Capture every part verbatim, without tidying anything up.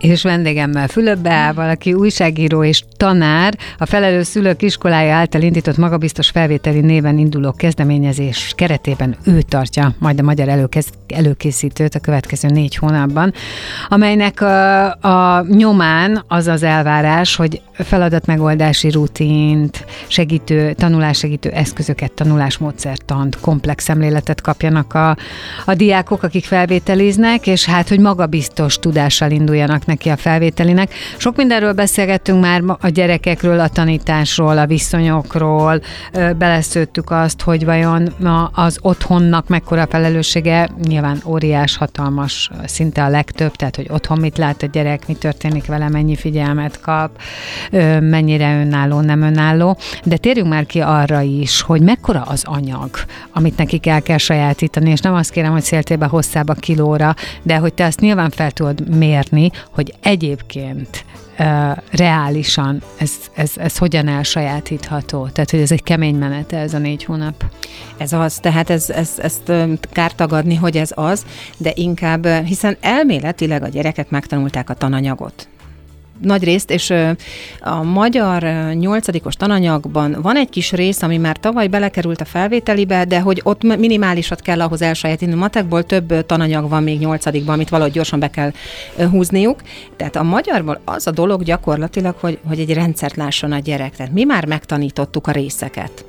és vendégemmel Fülöp Beával, aki újságíró és tanár, a Felelős Szülők Iskolája által indított magabiztos felvételi néven induló kezdeményezés keretében ő tartja majd a magyar előkez, előkészítőt a következő négy hónapban, amelynek a, a nyomán az az elvárás, hogy feladatmegoldási rutint, segítő, tanulássegítő eszközöket, tanulásmódszertant, komplex szemléletet kapjanak a, a diákok, akik felvételiznek, és hát, hogy magabiztos tudással induljanak neki a felvételinek. Sok mindenről beszélgettünk már, a gyerekekről, a tanításról, a viszonyokról, beleszőttük azt, hogy vajon az otthonnak mekkora felelőssége, nyilván óriás, hatalmas, szinte a legtöbb, tehát, hogy otthon mit lát a gyerek, mi történik vele, mennyi figyelmet kap, mennyire önálló, nem önálló, de térjünk már ki arra is, hogy mekkora az anyag, amit nekik el kell sajátítani, és nem azt kérem, hogy széltébe hosszába kilóra, de hogy te azt nyilván fel tudod mérni, hogy egyébként uh, reálisan ez, ez, ez hogyan elsajátítható. Tehát, hogy ez egy kemény menete, ez a négy hónap. Ez az, tehát ez, ez, ezt kár tagadni, hogy ez az, de inkább, hiszen elméletileg a gyerekek megtanulták a tananyagot. Nagy részt, és a magyar nyolcadikos tananyagban van egy kis rész, ami már tavaly belekerült a felvételibe, de hogy ott minimálisat kell ahhoz elsajátítani. A matekból több tananyag van még nyolcadikban, amit valahogy gyorsan be kell húzniuk. Tehát a magyarból az a dolog gyakorlatilag, hogy, hogy egy rendszert lásson a gyerek. Tehát mi már megtanítottuk a részeket.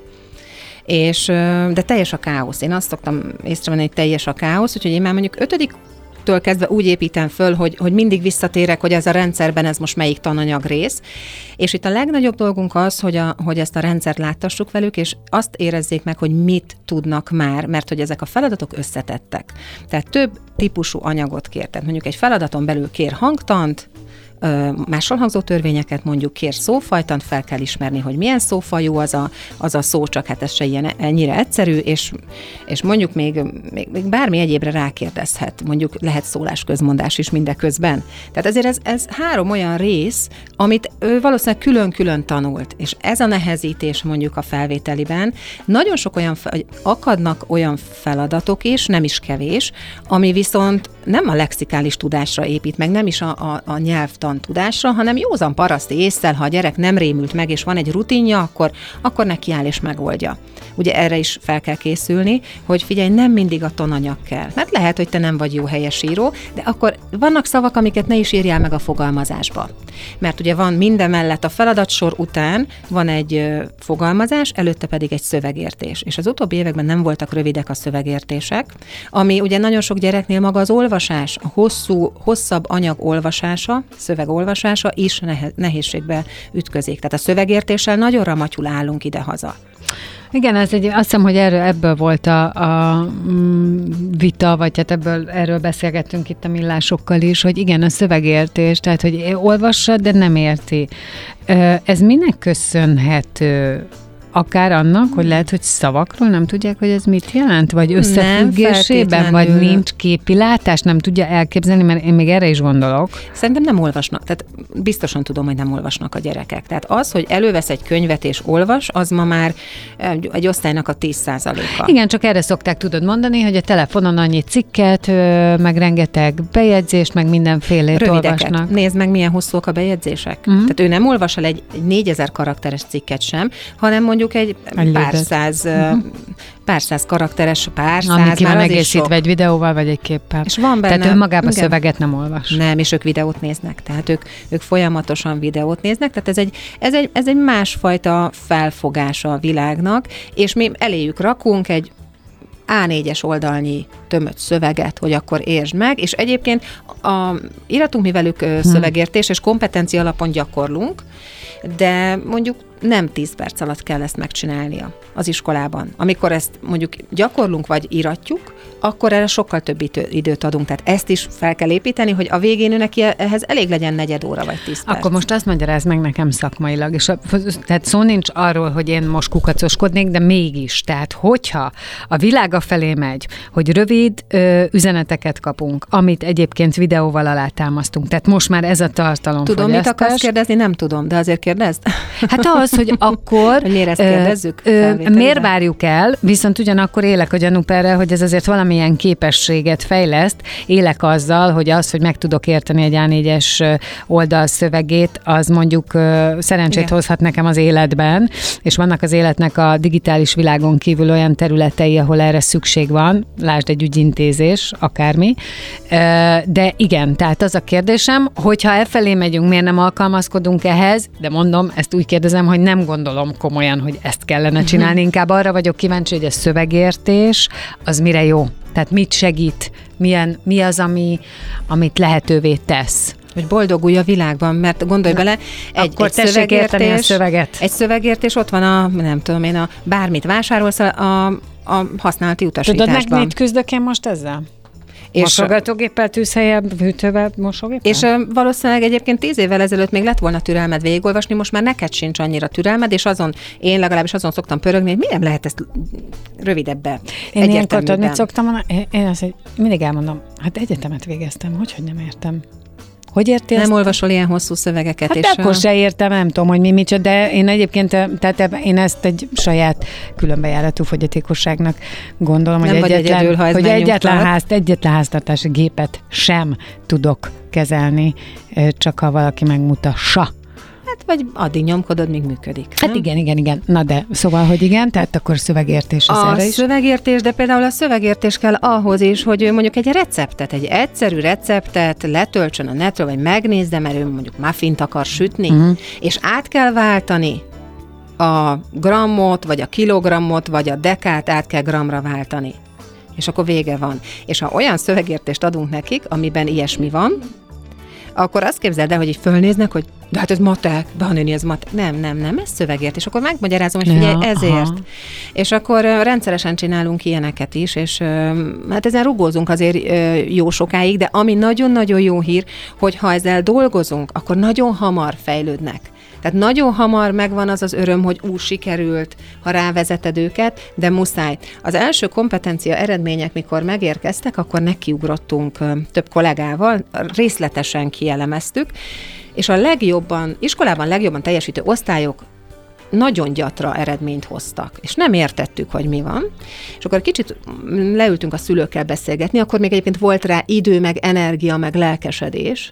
És, de teljes a káosz. Én azt szoktam észrevenni, hogy teljes a káosz, úgyhogy én már mondjuk ötödik től kezdve úgy építem föl, hogy, hogy mindig visszatérek, hogy ez a rendszerben ez most melyik tananyag rész. És itt a legnagyobb dolgunk az, hogy, a, hogy ezt a rendszert láttassuk velük, és azt érezzék meg, hogy mit tudnak már, mert hogy ezek a feladatok összetettek. Tehát több típusú anyagot kér. Tehát mondjuk egy feladaton belül kér hangtant, máshol hangzó törvényeket, mondjuk kér szófajtant, fel kell ismerni, hogy milyen szófajú az a, az a szó, csak hát ez se ilyen, ennyire egyszerű, és, és mondjuk még, még, még bármi egyébre rákérdezhet, mondjuk lehet szólásközmondás is mindeközben. Tehát ezért ez, ez három olyan rész, amit ő valószínűleg külön-külön tanult, és ez a nehezítés mondjuk a felvételiben. Nagyon sok olyan, akadnak olyan feladatok is, nem is kevés, ami viszont nem a lexikális tudásra épít, meg nem is a, a, a nyelvtan tudásra, hanem józan paraszti ésszel, ha a gyerek nem rémült meg, és van egy rutinja, akkor, akkor neki áll és megoldja. Ugye erre is fel kell készülni, hogy figyelj, nem mindig a tananyag kell. Mert lehet, hogy te nem vagy jó helyesíró, de akkor vannak szavak, amiket ne is írjál meg a fogalmazásba. Mert ugye van minden mellett a feladatsor után van egy ö, fogalmazás, előtte pedig egy szövegértés. És az utóbbi években nem voltak rövidek a szövegértések, ami ugye nagyon sok gyereknél maga az olvasás, a hosszú, hosszabb anyag olvasása, szövegolvasása is nehézségbe ütközik. Tehát a szövegértéssel nagyon ramatyul állunk ide-haza. Igen, ez egy, azt hiszem, hogy erről, ebből volt a, a vita, vagy hát ebből, erről beszélgettünk itt a Millásokkal is, hogy igen, a szövegértés, tehát, hogy olvassa, de nem érti. Ez minek köszönhető? Akár annak, hogy lehet, hogy szavakról nem tudják, hogy ez mit jelent? Vagy összefüggésében, vagy nincs képi látás, nem tudja elképzelni, mert én még erre is gondolok. Szerintem nem olvasnak. Tehát biztosan tudom, hogy nem olvasnak a gyerekek. Tehát az, hogy elővesz egy könyvet és olvas, az ma már egy osztálynak a tíz százaléka. Igen, csak erre szokták tudod mondani, hogy a telefonon annyi cikket, meg rengeteg bejegyzést, meg mindenfélét rövideket olvasnak. Nézd meg, milyen hosszúak a bejegyzések. Uh-huh. Tehát ő nem olvas el egy, egy négyezer karakteres cikket sem, hanem mondjuk egy pár száz, uh-huh. pár száz karakteres, pár száz, Ami ki van egészítve egy videóval, vagy egy képpel. És van benne, tehát ő magában igen, szöveget nem olvas. Nem, és ők videót néznek. Tehát ők, ők folyamatosan videót néznek. Tehát ez egy, ez egy, ez egy másfajta felfogása a világnak, és mi eléjük rakunk egy á négyes oldalnyi tömött szöveget, hogy akkor értsd meg, és egyébként a, iratunk mi velük hmm. szövegértés, és kompetencia alapon gyakorlunk, de mondjuk nem tíz perc alatt kell ezt megcsinálnia az iskolában. Amikor ezt mondjuk gyakorlunk, vagy íratjuk, akkor erre sokkal több időt adunk. Tehát ezt is fel kell építeni, hogy a végén ő neki ehhez elég legyen negyed óra, vagy tíz perc. Akkor most azt magyarázd meg nekem szakmailag, és a, tehát szó nincs arról, hogy én most kukacoskodnék, de mégis. Tehát hogyha a világa felé megy, hogy rövid ö, üzeneteket kapunk, amit egyébként videóval alátámasztunk, tehát most már ez a tartalom. Tudom, mit akarsz kérdezni? Nem tudom, de azért kérdezd. Hát az, hogy akkor hogy miért ezt kérdezzük? Ö, miért várjuk el, viszont ugyanakkor élek a gyanúperrel, hogy ez azért valamilyen képességet fejleszt, élek azzal, hogy az, hogy meg tudok érteni egy á négyes oldal szövegét, az mondjuk szerencsét Igen. hozhat nekem az életben, és vannak az életnek a digitális világon kívül olyan területei, ahol erre szükség van, lásd egy ügyintézés, akármi. De igen, tehát az a kérdésem, hogyha e felé megyünk, miért nem alkalmazkodunk ehhez, de mondom, ezt úgy kérdezem, hogy nem gondolom komolyan, hogy ezt kellene csinálni, inkább arra vagyok kíváncsi, hogy a szövegértés az mire jó. Tehát mit segít, milyen, mi az, ami, amit lehetővé tesz. Hogy boldogulj a világban, mert gondolj Na, bele, egy, akkor egy szövegértés, a szöveget. Egy szövegértés, ott van a, nem tudom én, a bármit vásárolsz a, a használati utasításban. Tudod, meg mit küzdök én most ezzel? És mosogatógéppel, tűzhelyen, hűtővel, mosógéppel? És uh, valószínűleg egyébként tíz évvel ezelőtt még lett volna türelmed végigolvasni, most már neked sincs annyira türelmed, és azon, én legalábbis azon szoktam pörögni, hogy mi nem lehet ezt rövidebbre, Én ilyenkor tudod, mit szoktam mondani? Én azt, hogy mindig elmondom, hát egyetemet végeztem, hogy, hogy nem értem. Hogy értél? Nem ezt? Olvasol ilyen hosszú szövegeket. Hát és akkor a... se értem, nem tudom, hogy mi micsoda, de én egyébként, tehát én ezt egy saját különbejáratú fogyatékosságnak gondolom, nem hogy egyetlen, egyedül, ha hogy egyetlen, ház, egyetlen háztartási gépet sem tudok kezelni, csak ha valaki megmutassa. Hát vagy addig nyomkodod, míg működik. Hát nem? igen, igen, igen. Na de, szóval, hogy igen, tehát akkor szövegértés az a erre is. szövegértés, de például a szövegértés kell ahhoz is, hogy ő mondjuk egy receptet, egy egyszerű receptet letöltsön a netről, vagy megnézze, mert ő mondjuk muffint akar sütni, uh-huh. és át kell váltani a grammot, vagy a kilogrammot, vagy a dekát át kell gramra váltani. És akkor vége van. És ha olyan szövegértést adunk nekik, amiben ilyesmi van, akkor azt képzeld el, hogy így fölnéznek, hogy de hát ez matek, de ha néni, ez matek. Nem, nem, nem, ez szövegért. És akkor megmagyarázom, hogy figyelj, ja, ezért. Aha. És akkor uh, rendszeresen csinálunk ilyeneket is, és uh, hát ezen rugózunk azért uh, jó sokáig, de ami nagyon-nagyon jó hír, hogy ha ezzel dolgozunk, akkor nagyon hamar fejlődnek. Tehát nagyon hamar megvan az az öröm, hogy ú, sikerült, ha rávezeted őket, de muszáj. Az első kompetencia eredmények, mikor megérkeztek, akkor nekiugrottunk több kollégával, részletesen kielemeztük, és a legjobban, iskolában legjobban teljesítő osztályok nagyon gyatra eredményt hoztak, és nem értettük, hogy mi van. És akkor kicsit leültünk a szülőkkel beszélgetni, akkor még egyébként volt rá idő, meg energia, meg lelkesedés.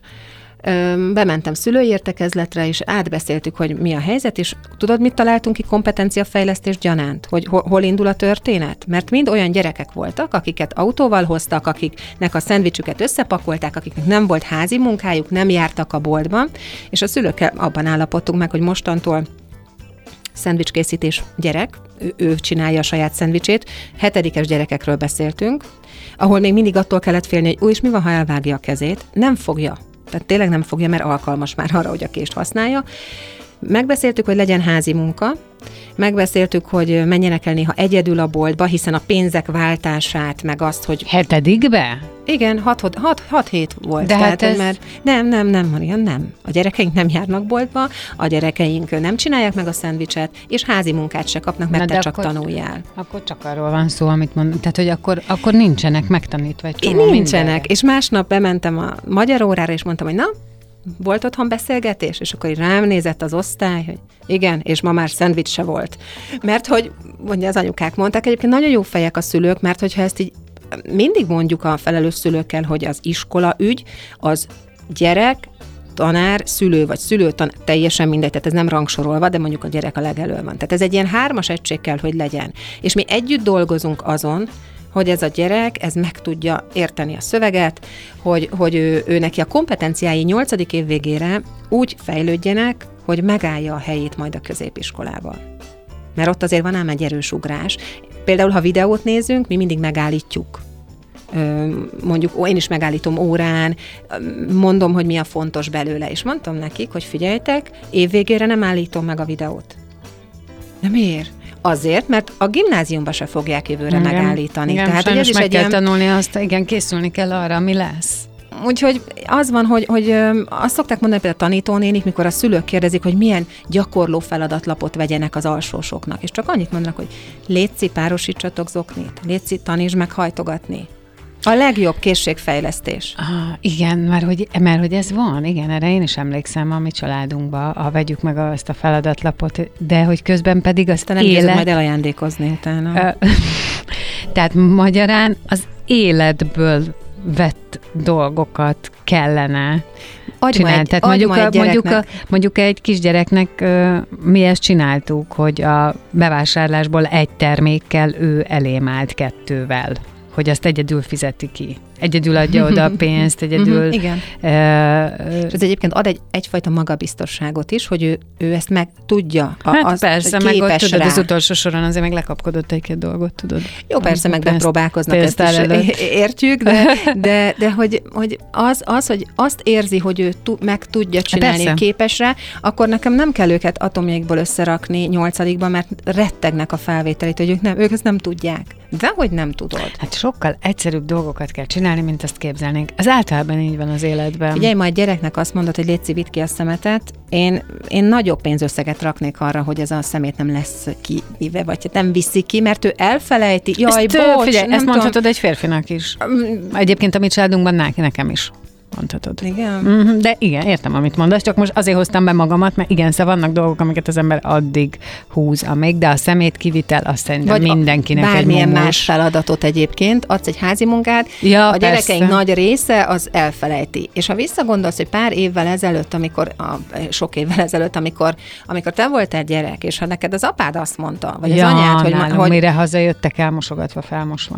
Bementem szülői értekezletre, és átbeszéltük, hogy mi a helyzet, és tudod, mit találtunk ki kompetenciafejlesztés gyanánt? Hogy hol, hol indul a történet? Mert mind olyan gyerekek voltak, akiket autóval hoztak, akiknek a szendvicsüket összepakolták, akiknek nem volt házi munkájuk, nem jártak a boltban, és a szülőkkel abban állapodtunk meg, hogy mostantól szendvicskészítés gyerek, ő, ő csinálja a saját szendvicsét, hetedikes gyerekekről beszéltünk, ahol még mindig attól kellett félni, hogy új, és mi van, ha elvágja a kezét? Nem fogja. Tehát tényleg nem fogja, mert alkalmas már arra, hogy a kést használja. Megbeszéltük, hogy legyen házi munka, megbeszéltük, hogy menjenek el néha egyedül a boltba, hiszen a pénzek váltását, meg azt, hogy... Hetedikbe? Igen, hat hét volt. De tehát, hát ez... már nem, nem, nem, Marian, nem. A gyerekeink nem járnak boltba, a gyerekeink nem csinálják meg a szendvicset, és házi munkát se kapnak, mert Na te csak akkor, tanuljál. Akkor csak arról van szó, amit mondom. Tehát, hogy akkor, akkor nincsenek megtanítva egy csomó Nincsenek, mindenre. És másnap bementem a magyar órára, és mondtam, hogy na, volt otthon beszélgetés? És akkor így rám nézett az osztály, hogy igen, és ma már szendvics se volt. Mert hogy, mondja, az anyukák mondták, egyébként nagyon jó fejek a szülők, mert hogyha ezt így mindig mondjuk a felelős szülőkkel, hogy az iskola ügy, az gyerek, tanár, szülő vagy szülő, tanár, teljesen mindegy, tehát ez nem rangsorolva, de mondjuk a gyerek a legelől van. Tehát ez egy ilyen hármas egység kell, hogy legyen. És mi együtt dolgozunk azon, hogy ez a gyerek, ez meg tudja érteni a szöveget, hogy, hogy ő, ő neki a kompetenciái nyolcadik év végére úgy fejlődjenek, hogy megállja a helyét majd a középiskolában. Mert ott azért van ám egy erős ugrás. Például, ha videót nézünk, mi mindig megállítjuk. Mondjuk, ó, én is megállítom órán, mondom, hogy mi a fontos belőle, és mondtam nekik, hogy figyeljetek, évvégére nem állítom meg a videót. De miért? Azért, mert a gimnáziumba se fogják jövőre igen, megállítani. Igen, Tehát, hogy ez is meg egy kell ilyen... tanulni azt, igen, készülni kell arra, mi lesz. Úgyhogy az van, hogy, hogy azt szokták mondani például a tanítónénik, mikor a szülők kérdezik, hogy milyen gyakorló feladatlapot vegyenek az alsósoknak. És csak annyit mondanak, hogy létszi, párosítsatok zoknit, létszi, tanítsd meg hajtogatni. A legjobb készségfejlesztés. Ah, igen, mert hogy, mert hogy ez van, igen, erre én is emlékszem a mi családunkba, ha vegyük meg ezt a feladatlapot, de hogy közben pedig az Te nem élet... élet... majd elajándékozni utána. Tehát magyarán az életből vett dolgokat kellene Adj csinálni. egy, Tehát mondjuk, egy a, mondjuk, a, mondjuk egy kisgyereknek mi ezt csináltuk, hogy a bevásárlásból egy termékkel ő elém állt kettővel, hogy azt egyedül fizeti ki. Egyedül adja oda a pénzt, egyedül... Igen. Uh, És ez egyébként ad egy, egyfajta magabiztosságot is, hogy ő, ő ezt meg tudja. A, hát az, persze, meg ott tudod, az utolsó soron azért meg lekapkodott egy-két dolgot, tudod. Jó, persze, meg bepróbálkoznak, ezt is értjük, de, de, de hogy, hogy, az, az, hogy azt érzi, hogy ő tu, meg tudja csinálni, persze. Képes rá, akkor nekem nem kell őket atomjékból összerakni nyolcadikban, mert rettegnek a felvételét, hogy ők, nem, ők ezt nem tudják. De hogy nem tudod? Hát sokkal egyszerűbb dolgokat kell csinálni, mint azt képzelnénk. Az általában így van az életben. Ugye, majd gyereknek azt mondod, hogy légy vidd ki a szemetet, én, én nagyobb pénzösszeget raknék arra, hogy ez a szemét nem lesz kivive, vagy nem viszi ki, mert ő elfelejti. Jaj, ezt, bocs, figyelj, ezt mondhatod tudom. Egy férfinak is. Egyébként a mi családunkban nekem is. Mondhatod. Igen? De igen, értem, amit mondasz, csak most azért hoztam be magamat, mert igen, szóval vannak dolgok, amiket az ember addig húz, amíg, de a szemét kivitel, azt szerintem vagy mindenkinek bármilyen egy más feladatot egyébként, adsz egy házi munkát, ja, a gyerekeink persze. nagy része az elfelejti. És ha visszagondolsz, hogy pár évvel ezelőtt, amikor, a, sok évvel ezelőtt, amikor, amikor te voltál gyerek, és ha neked az apád azt mondta, vagy ja, az anyád, hogy, nálunk, hogy mire hazajöttek elmosogatva, felmosva.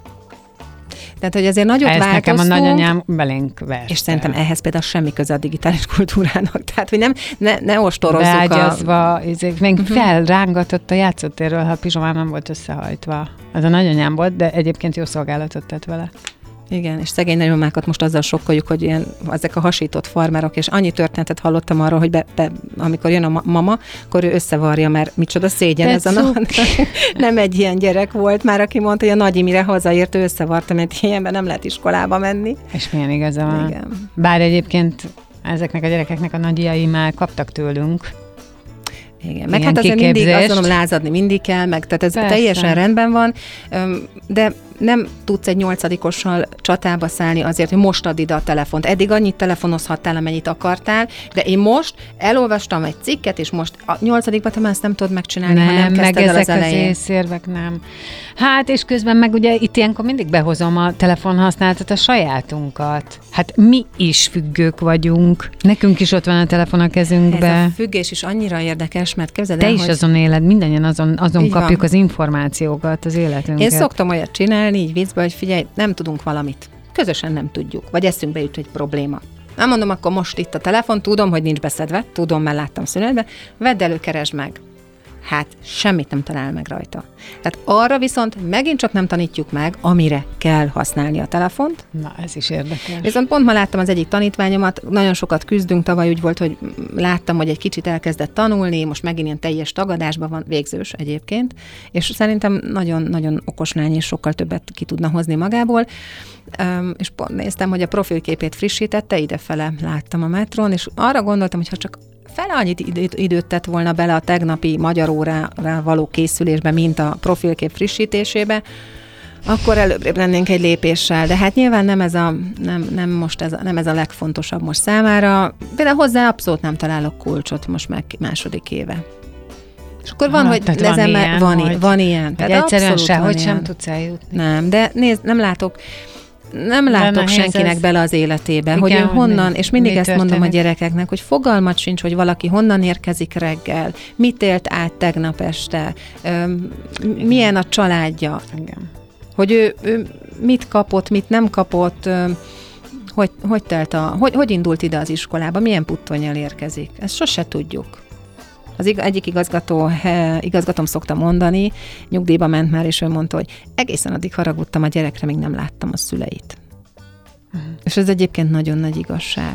Tehát, hogy azért nagyot ez változtunk. nekem a nagyanyám belénk verte. És szerintem ehhez például semmi köze a digitális kultúrának. Tehát, hogy nem, ne, ne ostorozzuk Beágyazva, a... Ezek, még uh-huh. felrángatott a játszótérről, ha a pizsomám nem volt összehajtva. Ez a nagyanyám volt, de egyébként jó szolgálatot tett vele. Igen, és szegény nagymamákat most azzal sokkoljuk, hogy ilyen, ezek a hasított farmerok, és annyi történetet hallottam arról, hogy be, be, amikor jön a ma- mama, akkor ő összevarja, mert micsoda szégyen ez a nap. Nem egy ilyen gyerek volt már, aki mondta, hogy a Nagy Imre hazaért, ő összevarta, mert ilyenben nem lehet iskolába menni. És milyen igaza van. Igen. Bár egyébként ezeknek a gyerekeknek a nagyjai már kaptak tőlünk. Igen, meg hát azért mindig azt mondom, lázadni mindig kell, meg tehát ez persze. Teljesen rendben van, de nem tudsz egy nyolcadikossal csatába szállni azért, hogy most add ide a telefont. Eddig annyit telefonozhattál, amennyit akartál, de én most elolvastam egy cikket, és most a nyolcadikban te már ezt nem tudod megcsinálni, nem, ha nem kezdted el az elején. Nem, meg ezek az nem. Hát, és közben meg ugye itt ilyenkor mindig behozom a telefonhasználatot, a sajátunkat. Hát mi is függők vagyunk. Nekünk is ott van a telefon a kezünkbe. Ez a függés is annyira érdekes, mert képzeld el, Te is hogy... azon éled, mindannyian azon, azon kapjuk van. Az információkat, az életünket. Én szoktam olyat csinálni, így viccbe, hogy figyelj, nem tudunk valamit. Közösen nem tudjuk, vagy eszünkbe jut egy probléma. Nem mondom, akkor most itt a telefon, tudom, hogy nincs beszedve, tudom, mert láttam szünetbe, vedd elő, keresd meg. Hát semmit nem talál meg rajta. Tehát arra viszont megint csak nem tanítjuk meg, amire kell használni a telefont. Na, ez is érdekes. Viszont pont ma láttam az egyik tanítványomat, nagyon sokat küzdünk, tavaly úgy volt, hogy láttam, hogy egy kicsit elkezdett tanulni, most megint ilyen teljes tagadásban van, végzős egyébként, és szerintem nagyon-nagyon okos lány, és sokkal többet ki tudna hozni magából. Um, és pont néztem, hogy a profilképét frissítette, idefele láttam a metrón, és arra gondoltam, hogy ha csak fele annyit időt tett volna bele a tegnapi magyar órára való készülésbe, mint a profilkép frissítésébe, akkor előbb lennénk egy lépéssel. De hát nyilván nem ez a, nem, nem most ez a, nem ez a legfontosabb most számára. Például hozzá abszolút nem találok kulcsot most meg második éve. És akkor van, ha, hogy van ilyen, van, hogy, van ilyen. Tehát egyszerűen se, hogy sem tudsz eljutni. Nem, de nézd, nem látok Nem látok senkinek ez... bele az életébe, igen, hogy ő honnan, és mindig ezt történik. Mondom a gyerekeknek, hogy fogalmat sincs, hogy valaki honnan érkezik reggel, mit élt át tegnap este, öm, milyen a családja, igen. Hogy ő, ő mit kapott, mit nem kapott, öm, hogy, hogy, telt a, hogy, hogy indult ide az iskolába, milyen puttonnyal érkezik. Ezt sose tudjuk. Az egyik igazgató, he, igazgatóm szokta mondani, nyugdíjba ment már, és ő mondta, hogy egészen addig haragudtam a gyerekre, még nem láttam a szüleit. Uh-huh. És ez egyébként nagyon nagy igazság.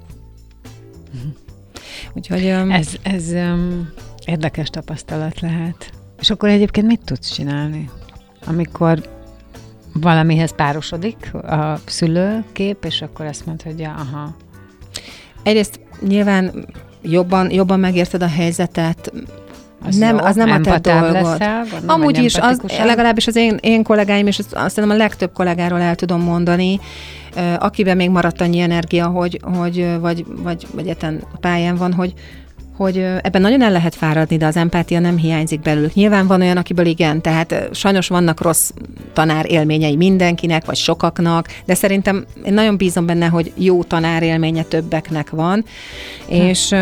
Uh-huh. Úgyhogy... Um, ez ez um, érdekes tapasztalat lehet. És akkor egyébként mit tudsz csinálni, amikor valamihez párosodik a szülőkép, és akkor azt mondod, hogy ja, aha. Egyrészt nyilván... Jobban, jobban megérted a helyzetet, Az nem, jó, az nem a te dolgod. Leszel, Amúgy is, az, legalábbis az én, én kollégáim, és azt szerintem a legtöbb kollégáról el tudom mondani, akiben még maradt annyi energia, hogy, hogy vagy, vagy, vagy eten a pályán van, hogy, hogy ebben nagyon el lehet fáradni, de az empátia nem hiányzik belőlük. Nyilván van olyan, akiből igen, tehát sajnos vannak rossz tanár élményei mindenkinek, vagy sokaknak, de szerintem én nagyon bízom benne, hogy jó tanár élménye többeknek van, hm. és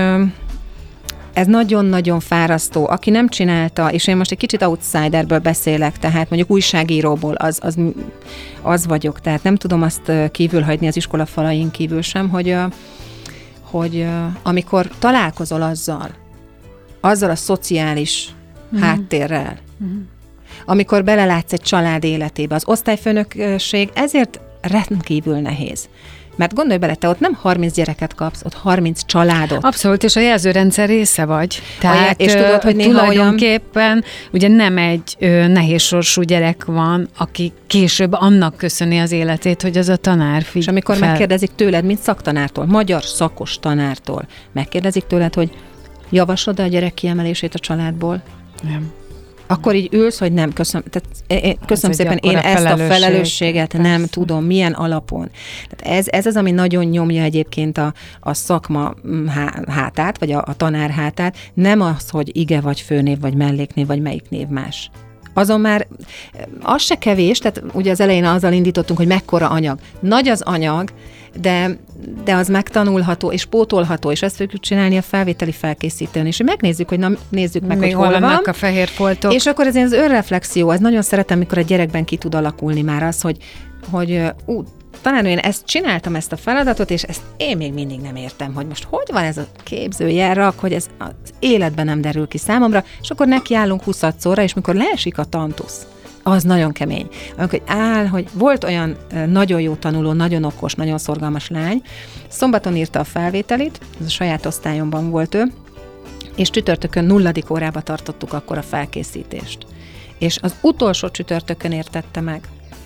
ez nagyon-nagyon fárasztó. Aki nem csinálta, és én most egy kicsit outsiderből beszélek, tehát mondjuk újságíróból, az, az, az vagyok, tehát nem tudom azt kívül hagyni az iskola falain kívül sem, hogy, hogy amikor találkozol azzal, azzal a szociális mm. háttérrel, mm. amikor belelátsz egy család életébe, az osztályfőnökség ezért rendkívül nehéz. Mert gondolj bele, te ott nem harminc gyereket kapsz, ott harminc családot. Abszolút, és a jelzőrendszer része vagy. Tehát és tudod, hogy néha tulajdonképpen olyan... ugye nem egy ö, nehéz sorsú gyerek van, aki később annak köszöni az életét, hogy az a tanár figy- És amikor fel... megkérdezik tőled, mint szaktanártól, magyar szakos tanártól, megkérdezik tőled, hogy javaslod a gyerek kiemelését a családból? Nem. Akkor így ülsz, hogy nem, köszönöm, tehát én, köszönöm szépen, én ezt felelősség, a felelősséget persze. nem tudom, milyen alapon. Tehát ez, ez az, ami nagyon nyomja egyébként a, a szakma hátát, vagy a, a tanár hátát, nem az, hogy ige, vagy főnév, vagy melléknév, vagy melyik név más. Azon már az se kevés, tehát ugye az elején azzal indítottunk, hogy mekkora anyag. Nagy az anyag, de, de az megtanulható és pótolható, és ezt fogjuk csinálni a felvételi felkészítőn is. Megnézzük, hogy na, nézzük meg, még hogy hol van. a fehér foltok. És akkor ez az önreflexió, az nagyon szeretem, mikor a gyerekben ki tud alakulni már az, hogy, hogy ú, talán én ezt csináltam, ezt a feladatot, és ezt én még mindig nem értem, hogy most hogy van ez a képzőjelrak, hogy ez az életben nem derül ki számomra, és akkor nekiállunk huszadszorra, és mikor leesik a tantusz, az nagyon kemény. Amikor áll, hogy volt olyan nagyon jó tanuló, nagyon okos, nagyon szorgalmas lány, szombaton írta a felvételit, ez a saját osztályomban volt ő, és csütörtökön nulladik órába tartottuk akkor a felkészítést. És az utolsó csütörtökön értette meg.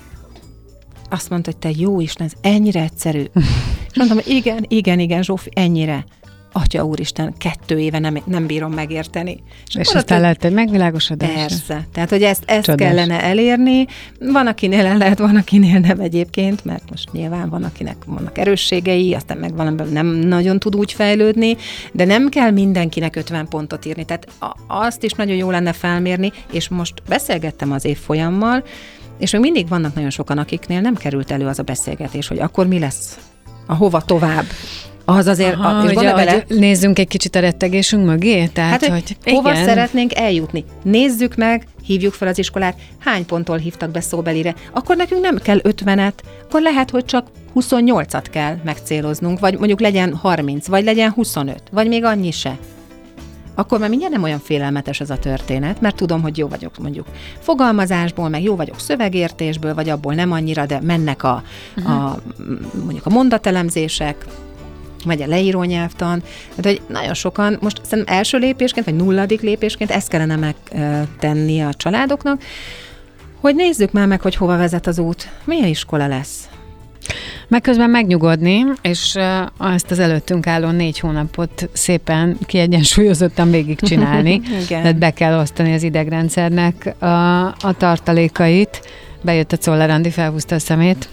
Azt mondta, hogy te jó Isten, ez ennyire egyszerű. És mondtam, hogy igen, igen, igen, Zsófi, ennyire. Atya úristen, kettő éve nem, nem bírom megérteni. És, és aztán lett egy megvilágosodás. Persze. Tehát, hogy ezt, ezt kellene elérni. Van, akinél el lehet, van, akinél nem egyébként, mert most nyilván van, akinek vannak erősségei, aztán meg valamiben nem nagyon tud úgy fejlődni, de nem kell mindenkinek ötven pontot írni. Tehát azt is nagyon jó lenne felmérni, és most beszélgettem az évfolyammal, és még mindig vannak nagyon sokan, akiknél nem került elő az a beszélgetés, hogy akkor mi lesz, a hova tovább. Az azért, Aha, a, és ugye, bele, nézzünk egy kicsit a rettegésünk mögé? Tehát, hát, hogy hova igen. szeretnénk eljutni? Nézzük meg, hívjuk fel az iskolát, hány ponttól hívtak be szóbelire. Akkor nekünk nem kell ötvenet, akkor lehet, hogy csak huszonnyolcat kell megcéloznunk, vagy mondjuk legyen harminc, vagy legyen huszonöt, vagy még annyi se. Akkor már mindjárt nem olyan félelmetes ez a történet, mert tudom, hogy jó vagyok mondjuk fogalmazásból, meg jó vagyok szövegértésből, vagy abból nem annyira, de mennek a, uh-huh. a mondjuk a mondatelemzések, vagy a leíró nyelvtan, de hogy nagyon sokan, most szerintem első lépésként, vagy nulladik lépésként ezt kellene megtenni a családoknak, hogy nézzük már meg, hogy hova vezet az út, milyen iskola lesz. Meg közben megnyugodni, és ezt az előttünk álló négy hónapot szépen kiegyensúlyozottan végigcsinálni. Tehát be kell osztani az idegrendszernek a, a tartalékait. Bejött a Czoller Andi, felhúzta a szemét,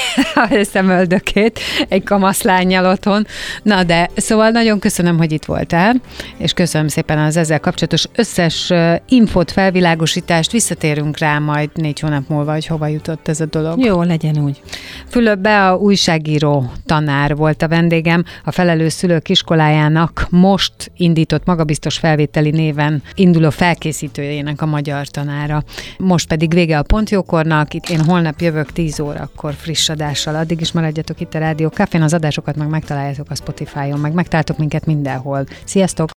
a szemöldökét, egy kamaszlánnyal otthon. Na de, szóval nagyon köszönöm, hogy itt voltál, és köszönöm szépen az ezzel kapcsolatos összes infót, felvilágosítást, visszatérünk rá majd négy hónap múlva, hogy hova jutott ez a dolog. Jó, legyen úgy. Fülöp Bea újságíró tanár volt a vendégem, a Felelős Szülők Iskolájának most indított magabiztos felvételi néven induló felkészítőjének a magyar tanára. Most pedig vége a Pontjókornak, itt én holnap jövök tíz órakor friss adással. Addig is maradjatok itt a Rádió Cafén, az adásokat meg megtaláljátok a Spotify-on, meg megtaláltok minket mindenhol. Sziasztok!